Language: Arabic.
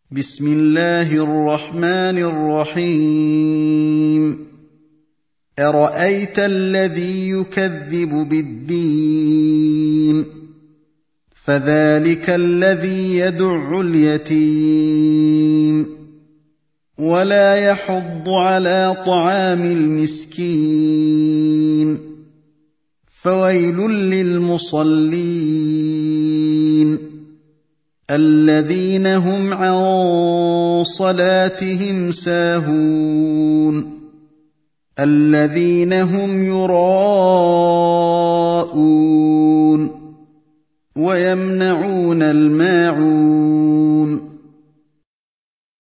بسم الله الرحمن الرحيم أرأيت الذي يكذب بالدين فذلك الذي يدع اليتيم ولا يحض على طعام المسكين فويل للمصلين الذين هم عن صلاتهم ساهون الذين هم يراءون ويمنعون الماعون